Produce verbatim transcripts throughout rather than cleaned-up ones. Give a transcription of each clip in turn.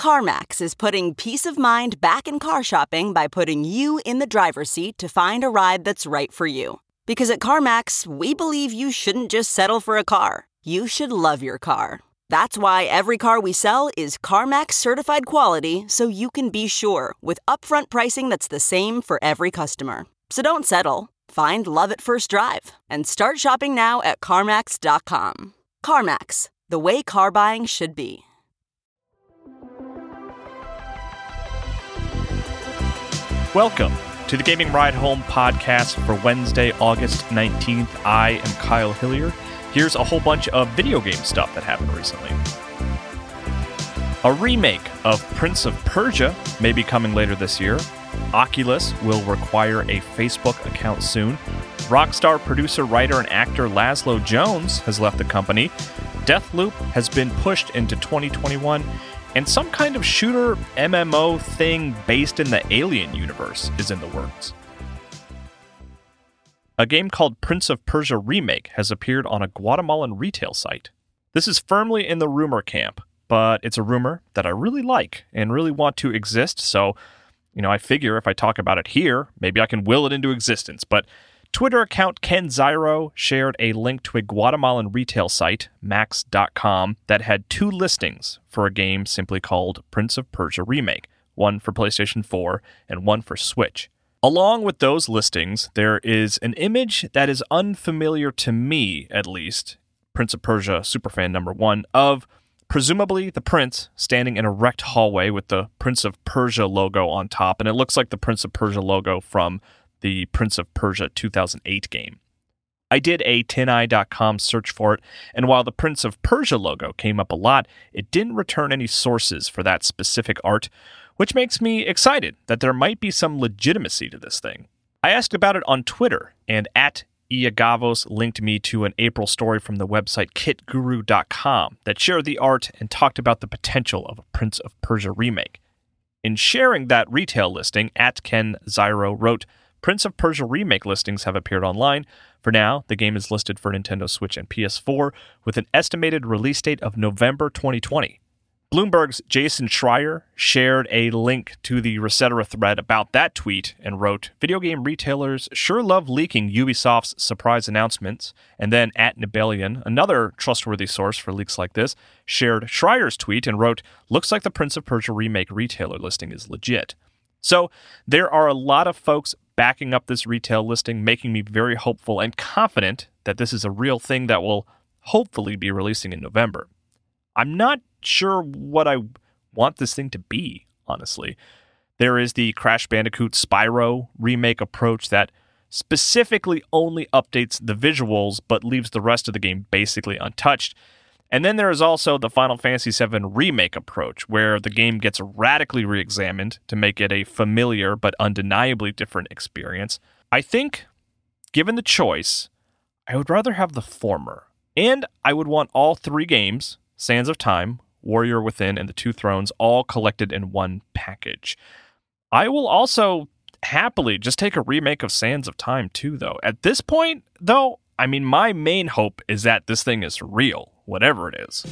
CarMax is putting peace of mind back in car shopping by putting you in the driver's seat to find a ride that's right for you. Because at CarMax, we believe you shouldn't just settle for a car. You should love your car. That's why every car we sell is CarMax certified quality, so you can be sure with upfront pricing that's the same for every customer. So don't settle. Find love at first drive and start shopping now at CarMax dot com. CarMax, the way car buying should be. Welcome to the Gaming Ride Home podcast for Wednesday, August nineteenth. I am Kyle Hillier. Here's a whole bunch of video game stuff that happened recently. A remake of Prince of Persia may be coming later this year. Oculus will require a Facebook account soon. Rockstar producer, writer, and actor Laszlo Jones has left the company. Deathloop has been pushed into twenty twenty-one. And some kind of shooter M M O thing based in the Alien universe is in the works. A game called Prince of Persia Remake has appeared on a Guatemalan retail site. This is firmly in the rumor camp, but it's a rumor that I really like and really want to exist, so, you know, I figure if I talk about it here, maybe I can will it into existence. But Twitter account Ken Ziro shared a link to a Guatemalan retail site, max dot com, that had two listings for a game simply called Prince of Persia Remake, one for PlayStation four and one for Switch. Along with those listings, there is an image that is unfamiliar to me, at least, Prince of Persia superfan number one, of presumably the prince standing in a wrecked hallway with the Prince of Persia logo on top, and it looks like the Prince of Persia logo from the Prince of Persia two thousand eight game. I did a tin eye dot com search for it, and while the Prince of Persia logo came up a lot, it didn't return any sources for that specific art, which makes me excited that there might be some legitimacy to this thing. I asked about it on Twitter, and at Iagavos linked me to an April story from the website kit guru dot com that shared the art and talked about the potential of a Prince of Persia remake. In sharing that retail listing, at Ken Ziro wrote, Prince of Persia Remake listings have appeared online. For now, the game is listed for Nintendo Switch and P S four with an estimated release date of November twenty twenty. Bloomberg's Jason Schreier shared a link to the Resetera thread about that tweet and wrote, video game retailers sure love leaking Ubisoft's surprise announcements. And then at Nibelian, another trustworthy source for leaks like this, shared Schreier's tweet and wrote, looks like the Prince of Persia Remake retailer listing is legit. So there are a lot of folks backing up this retail listing, making me very hopeful and confident that this is a real thing that will hopefully be releasing in November. I'm not sure what I want this thing to be, honestly. There is the Crash Bandicoot Spyro remake approach that specifically only updates the visuals but leaves the rest of the game basically untouched. And then there is also the Final Fantasy seven remake approach, where the game gets radically re-examined to make it a familiar but undeniably different experience. I think, given the choice, I would rather have the former. And I would want all three games, Sands of Time, Warrior Within, and The Two Thrones, all collected in one package. I will also happily just take a remake of Sands of Time too, though. At this point, though, I mean, my main hope is that this thing is real, whatever it is.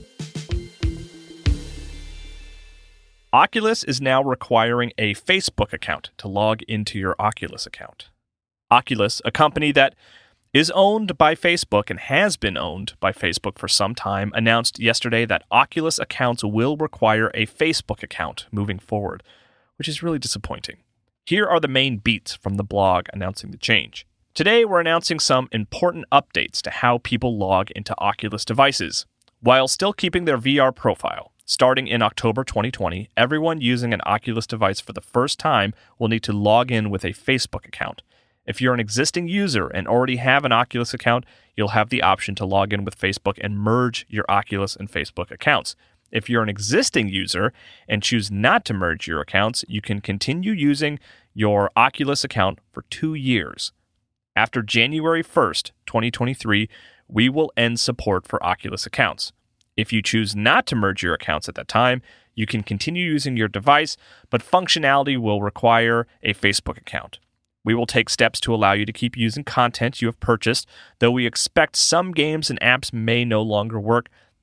Oculus is now requiring a Facebook account to log into your Oculus account. Oculus, a company that is owned by Facebook and has been owned by Facebook for some time, announced yesterday that Oculus accounts will require a Facebook account moving forward, which is really disappointing. Here are the main beats from the blog announcing the change. Today, we're announcing some important updates to how people log into Oculus devices, while still keeping their V R profile. Starting in October twenty twenty, everyone using an Oculus device for the first time will need to log in with a Facebook account. If you're an existing user and already have an Oculus account, you'll have the option to log in with Facebook and merge your Oculus and Facebook accounts. If you're an existing user and choose not to merge your accounts, you can continue using your Oculus account for two years. After January first, twenty twenty-three, we will end support for Oculus accounts. If you choose not to merge your accounts at that time, you can continue using your device, but functionality will require a Facebook account. We will take steps to allow you to keep using content you have purchased, though we expect some games and apps may no longer work.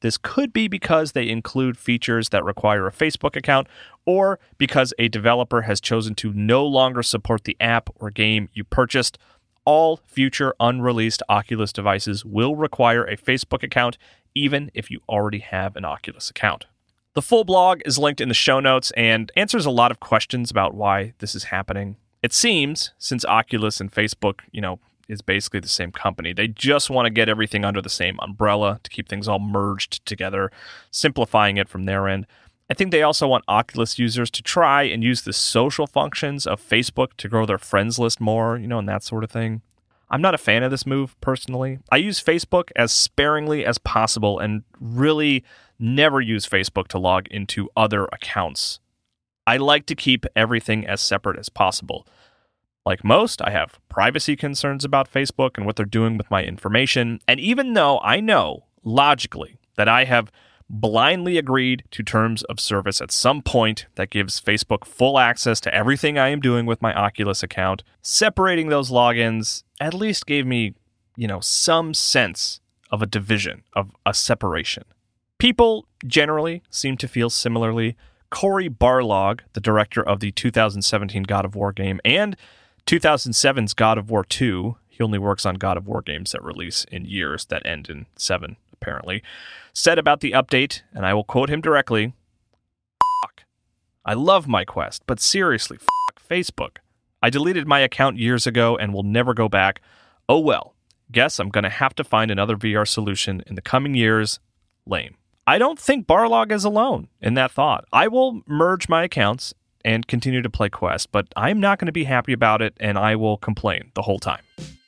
This could be because they include features that require a Facebook account, or because a developer has chosen to no longer support the app or game you purchased. All future unreleased Oculus devices will require a Facebook account, even if you already have an Oculus account. The full blog is linked in the show notes and answers a lot of questions about why this is happening. It seems, since Oculus and Facebook, you know, is basically the same company, they just want to get everything under the same umbrella to keep things all merged together, simplifying it from their end. I think they also want Oculus users to try and use the social functions of Facebook to grow their friends list more, you know, and that sort of thing. I'm not a fan of this move, personally. I use Facebook as sparingly as possible and really never use Facebook to log into other accounts. I like to keep everything as separate as possible. Like most, I have privacy concerns about Facebook and what they're doing with my information. And even though I know, logically, that I have blindly agreed to terms of service at some point that gives Facebook full access to everything I am doing with my Oculus account, separating those logins at least gave me, you know, some sense of a division, of a separation. People generally seem to feel similarly. Cory Barlog, the director of the two thousand seventeen God of War game and two thousand seven's God of War two, he only works on God of War games that release in years that end in seven, apparently, said about the update, and I will quote him directly, "Fuck. I love my Quest, but seriously, fuck Facebook. I deleted my account years ago and will never go back. Oh well, guess I'm going to have to find another V R solution in the coming years. Lame." I don't think Barlog is alone in that thought. I will merge my accounts and continue to play Quest, but I'm not going to be happy about it, and I will complain the whole time.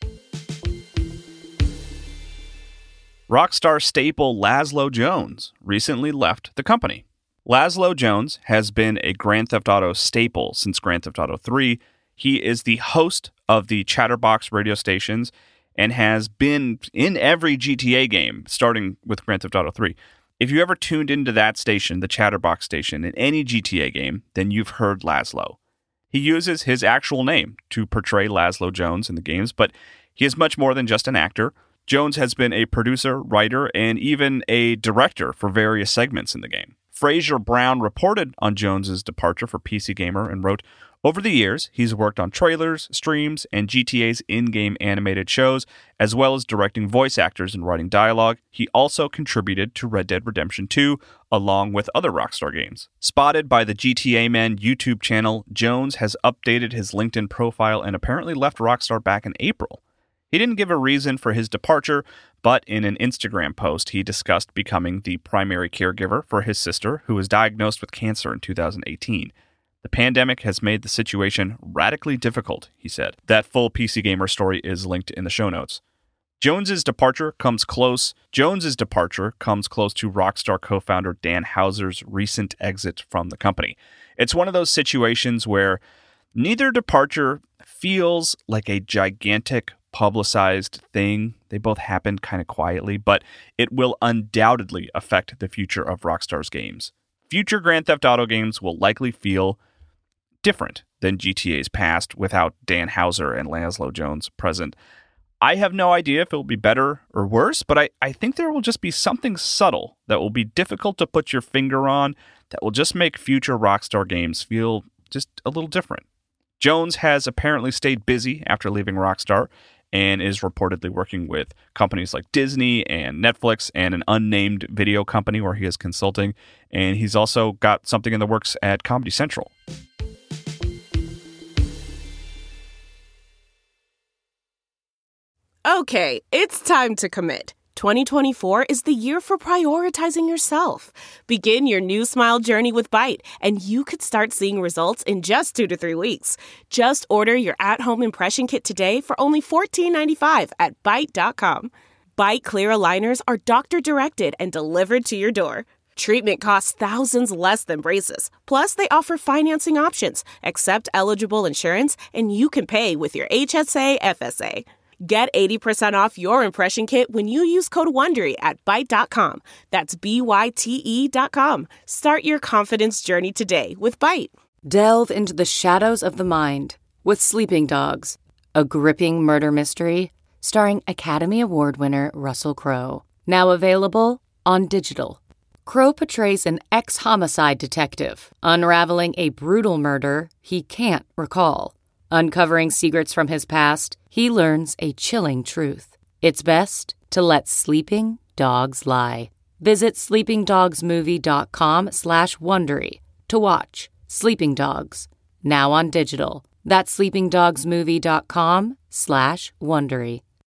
Rockstar staple Laszlo Jones recently left the company. Laszlo Jones has been a Grand Theft Auto staple since Grand Theft Auto three. He is the host of the Chatterbox radio stations and has been in every G T A game, starting with Grand Theft Auto three. If you ever tuned into that station, the Chatterbox station, in any G T A game, then you've heard Laszlo. He uses his actual name to portray Laszlo Jones in the games, but he is much more than just an actor. Jones has been a producer, writer, and even a director for various segments in the game. Fraser Brown reported on Jones's departure for P C Gamer and wrote, "Over the years, he's worked on trailers, streams, and G T A's in-game animated shows, as well as directing voice actors and writing dialogue. He also contributed to Red Dead Redemption two, along with other Rockstar games." Spotted by the G T A Men YouTube channel, Jones has updated his LinkedIn profile and apparently left Rockstar back in April. He didn't give a reason for his departure, but in an Instagram post, he discussed becoming the primary caregiver for his sister, who was diagnosed with cancer in two thousand eighteen. "The pandemic has made the situation radically difficult," he said. That full P C Gamer story is linked in the show notes. Jones's departure comes close. Jones's departure comes close to Rockstar co-founder Dan Houser's recent exit from the company. It's one of those situations where neither departure feels like a gigantic publicized thing. They both happened kind of quietly, but it will undoubtedly affect the future of Rockstar's games. Future Grand Theft Auto games will likely feel different than G T A's past without Dan Houser and Laszlo Jones present. I have no idea if it will be better or worse, but I, I think there will just be something subtle that will be difficult to put your finger on that will just make future Rockstar games feel just a little different. Jones has apparently stayed busy after leaving Rockstar and is reportedly working with companies like Disney and Netflix and an unnamed video company where he is consulting, and he's also got something in the works at Comedy Central. Okay, it's time to commit. twenty twenty-four is the year for prioritizing yourself. Begin your new smile journey with Byte, and you could start seeing results in just two to three weeks. Just order your at-home impression kit today for only fourteen ninety-five at Byte dot com. Byte clear aligners are doctor-directed and delivered to your door. Treatment costs thousands less than braces. Plus, they offer financing options, accept eligible insurance, and you can pay with your H S A F S A. Get eighty percent off your impression kit when you use code WONDERY at Byte dot com. That's B Y T E dot com. Start your confidence journey today with Byte. Delve into the shadows of the mind with Sleeping Dogs, a gripping murder mystery starring Academy Award winner Russell Crowe. Now available on digital. Crow portrays an ex-homicide detective, unraveling a brutal murder he can't recall. Uncovering secrets from his past, he learns a chilling truth. It's best to let sleeping dogs lie. Visit sleepingdogsmovie.com slash Wondery to watch Sleeping Dogs, now on digital. That's sleepingdogsmovie.com slash Wondery.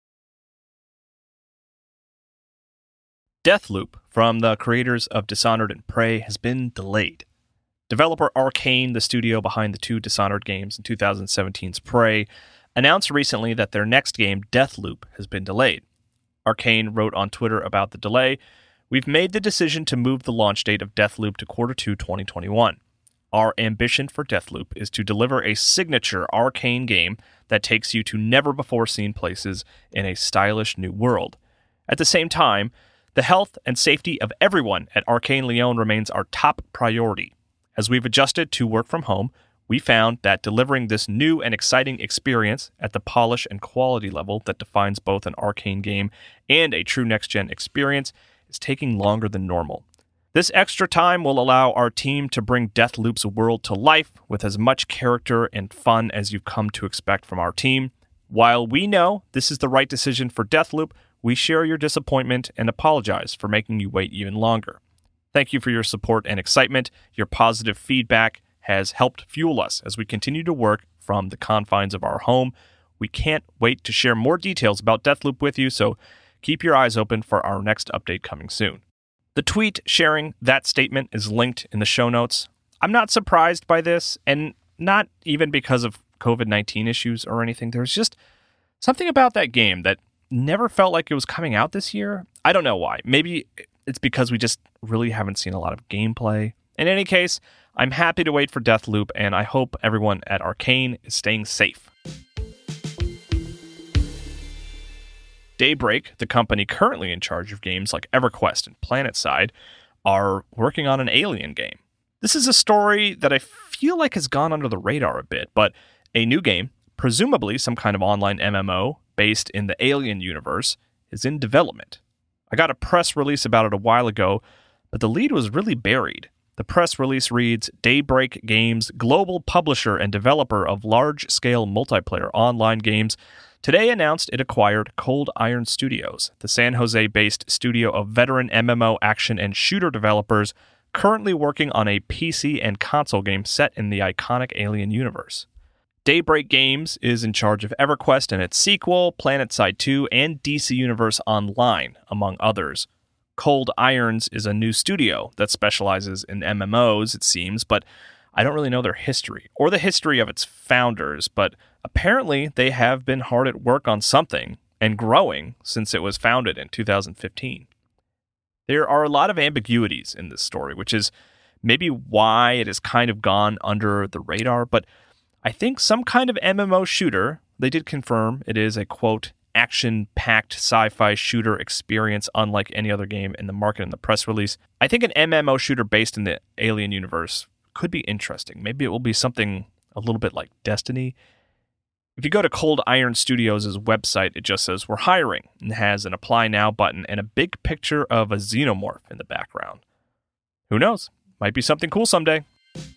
Deathloop, from the creators of Dishonored and Prey, has been delayed. Developer Arcane, the studio behind the two Dishonored games and twenty seventeen's Prey, announced recently that their next game, Deathloop, has been delayed. Arcane wrote on Twitter about the delay, "We've made the decision to move the launch date of Deathloop to quarter two twenty twenty-one. Our ambition for Deathloop is to deliver a signature Arcane game that takes you to never-before-seen places in a stylish new world. At the same time, the health and safety of everyone at Arcane Lyon remains our top priority. As we've adjusted to work from home, we found that delivering this new and exciting experience at the polish and quality level that defines both an Arcane game and a true next-gen experience is taking longer than normal. This extra time will allow our team to bring Deathloop's world to life with as much character and fun as you've come to expect from our team. While we know this is the right decision for Deathloop, we share your disappointment and apologize for making you wait even longer. Thank you for your support and excitement. Your positive feedback has helped fuel us as we continue to work from the confines of our home. We can't wait to share more details about Deathloop with you, so keep your eyes open for our next update coming soon." The tweet sharing that statement is linked in the show notes. I'm not surprised by this, and not even because of covid nineteen issues or anything. There's just something about that game that never felt like it was coming out this year. I don't know why. Maybe it's because we just really haven't seen a lot of gameplay. In any case, I'm happy to wait for Deathloop, and I hope everyone at Arcane is staying safe. Daybreak, the company currently in charge of games like EverQuest and PlanetSide, are working on an Alien game. This is a story that I feel like has gone under the radar a bit, but a new game, presumably some kind of online M M O based in the Alien universe, is in development. I got a press release about it a while ago, but the lead was really buried. The press release reads, Daybreak Games, global publisher and developer of large-scale multiplayer online games, today announced it acquired Cold Iron Studios, the San Jose-based studio of veteran M M O action and shooter developers currently working on a P C and console game set in the iconic Alien universe. Daybreak Games is in charge of EverQuest and its sequel, PlanetSide two, and D C Universe Online, among others. Cold Irons is a new studio that specializes in M M Os, it seems, but I don't really know their history, or the history of its founders, but apparently they have been hard at work on something, and growing, since it was founded in two thousand fifteen. There are a lot of ambiguities in this story, which is maybe why it has kind of gone under the radar, but I think some kind of M M O shooter, they did confirm it is a, quote, action-packed sci-fi shooter experience unlike any other game in the market in the press release. I think an M M O shooter based in the Alien universe could be interesting. Maybe it will be something a little bit like Destiny. If you go to Cold Iron Studios' website, it just says, we're hiring, and has an Apply Now button and a big picture of a xenomorph in the background. Who knows? Might be something cool someday.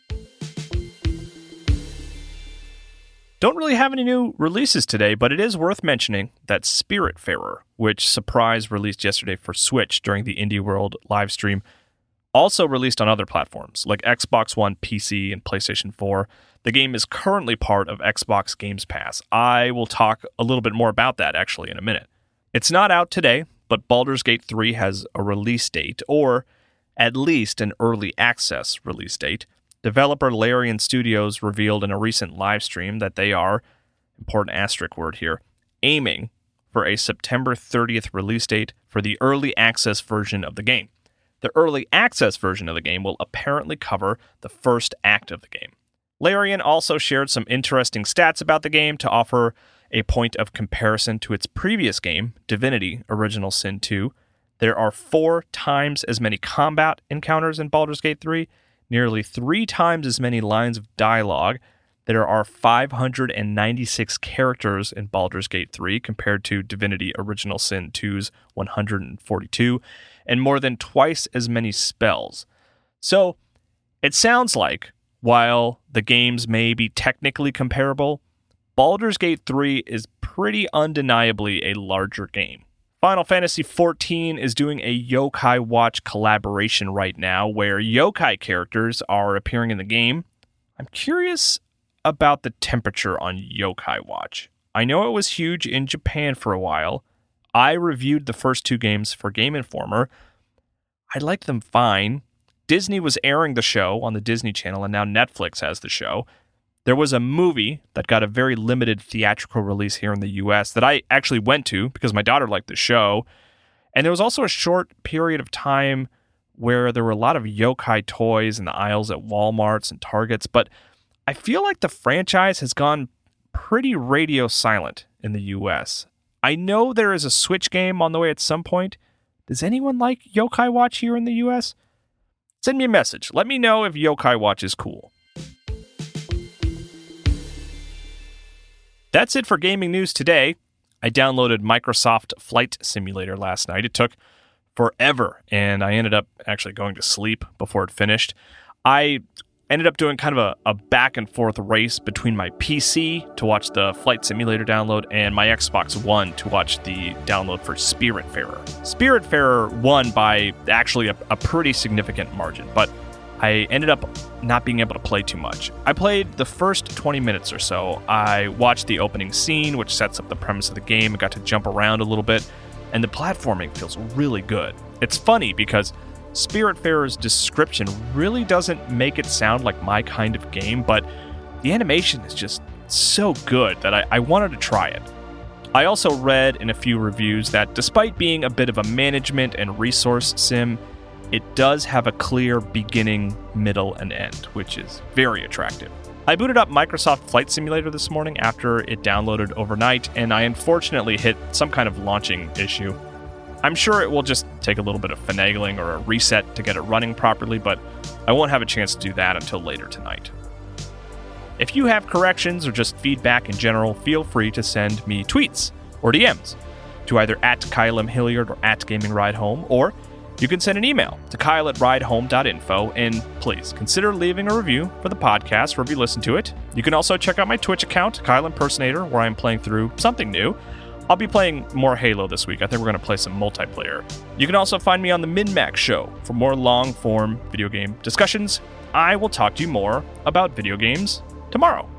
Don't really have any new releases today, but it is worth mentioning that Spiritfarer, which surprise released yesterday for Switch during the Indie World live stream, also released on other platforms like Xbox One, P C, and PlayStation four. The game is currently part of Xbox Games Pass. I will talk a little bit more about that actually in a minute. It's not out today, but Baldur's Gate three has a release date, or at least an early access release date. Developer Larian Studios revealed in a recent live stream that they are, important asterisk word here, aiming for a September thirtieth release date for the early access version of the game. The early access version of the game will apparently cover the first act of the game. Larian also shared some interesting stats about the game to offer a point of comparison to its previous game, Divinity: Original Sin two. There are four times as many combat encounters in Baldur's Gate three, nearly three times as many lines of dialogue. There are five hundred ninety-six characters in Baldur's Gate three compared to Divinity Original Sin two's one hundred forty-two, and more than twice as many spells. So, it sounds like, while the games may be technically comparable, Baldur's Gate three is pretty undeniably a larger game. Final Fantasy fourteen is doing a Yokai Watch collaboration right now where yokai characters are appearing in the game. I'm curious about the temperature on Yokai Watch. I know it was huge in Japan for a while. I reviewed the first two games for Game Informer. I liked them fine. Disney was airing the show on the Disney Channel, and now Netflix has the show. There was a movie that got a very limited theatrical release here in the U S that I actually went to because my daughter liked the show. And there was also a short period of time where there were a lot of yokai toys in the aisles at Walmarts and Targets, but I feel like the franchise has gone pretty radio silent in the U S. I know there is a Switch game on the way at some point. Does anyone like Yokai Watch here in the U S? Send me a message. Let me know if Yokai Watch is cool. That's it for gaming news today. I downloaded Microsoft Flight Simulator last night. It took forever, and I ended up actually going to sleep before it finished. I ended up doing kind of a, a back and forth race between my P C to watch the Flight Simulator download and my Xbox One to watch the download for Spiritfarer. Spiritfarer won by actually a, a pretty significant margin, but I ended up not being able to play too much. I played the first twenty minutes or so. I watched the opening scene, which sets up the premise of the game, and got to jump around a little bit, and the platforming feels really good. It's funny because Spiritfarer's description really doesn't make it sound like my kind of game, but the animation is just so good that I, I wanted to try it. I also read in a few reviews that despite being a bit of a management and resource sim, it does have a clear beginning, middle, and end, which is very attractive. I booted up Microsoft Flight Simulator this morning after it downloaded overnight, and I unfortunately hit some kind of launching issue. I'm sure it will just take a little bit of finagling or a reset to get it running properly, but I won't have a chance to do that until later tonight. If you have corrections or just feedback in general, feel free to send me tweets or D Ms to either at Kyle M. Hilliard or at Gaming Ride Home, or you can send an email to Kyle at ridehome dot info, and please consider leaving a review for the podcast wherever you listen to it. You can also check out my Twitch account, Kyle Impersonator, where I'm playing through something new. I'll be playing more Halo this week. I think we're going to play some multiplayer. You can also find me on the MinMax Show for more long-form video game discussions. I will talk to you more about video games tomorrow.